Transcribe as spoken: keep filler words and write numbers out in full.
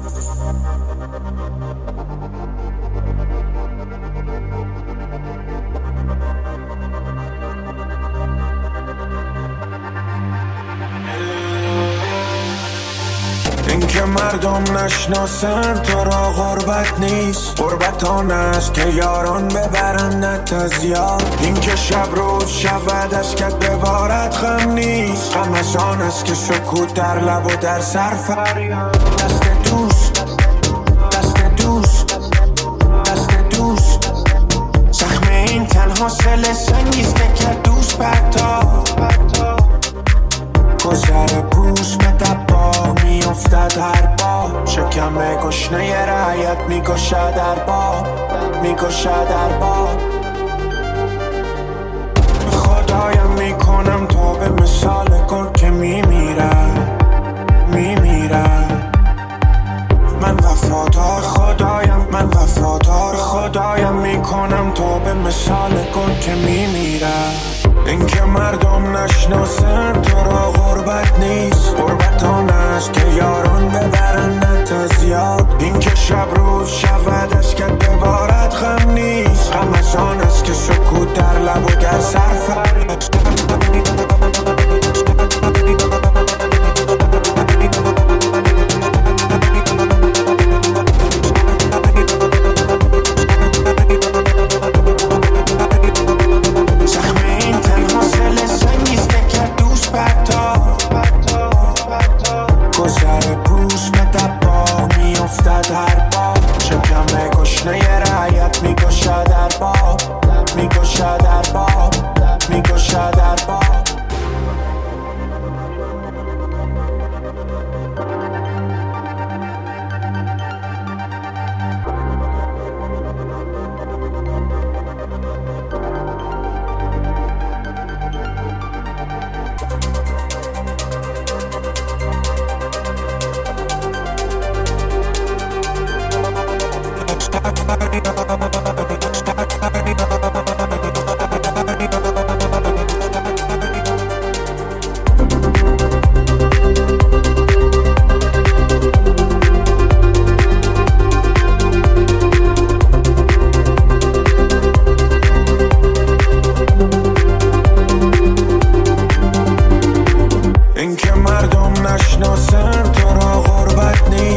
اینکه مردم نشناسن تو را غربت نیست، غربت آن است که یاران ببرندت از یاد. اینکه شب روز شود از کت ببارد غم نیست، غم از آن است که سکوت در لب و در سر فریاد. دست دوست دست دوست دست دوست زخم این تنها سل سنگیست که کرد دوست برتاد. گذر پوست به دباغ میافتد هر بار، شکم گشنه رعیت میگشد در باب میگشد در باب. خدایم میکنم تو به مثال گل که میمیرد میمیرد. من وفادار خدایم من وفادار خدایم میکنم تو به مثال گل که میمیرد. اینکه مردم نشناسن تو را غربت نیست، غربت آن است که یاران ببرندت از یاد. اینکه شب روز شود از کت ببارد غم نیست، غم از آن است که سکوت در لب و در سر فریاد. گذر پوست به دباغ میافتد هر بار، شکم گشنه رعیت میگشد در باب میگشد در باب میگشد در باب. اینکه مردم نشناسن تو را غربت نیست،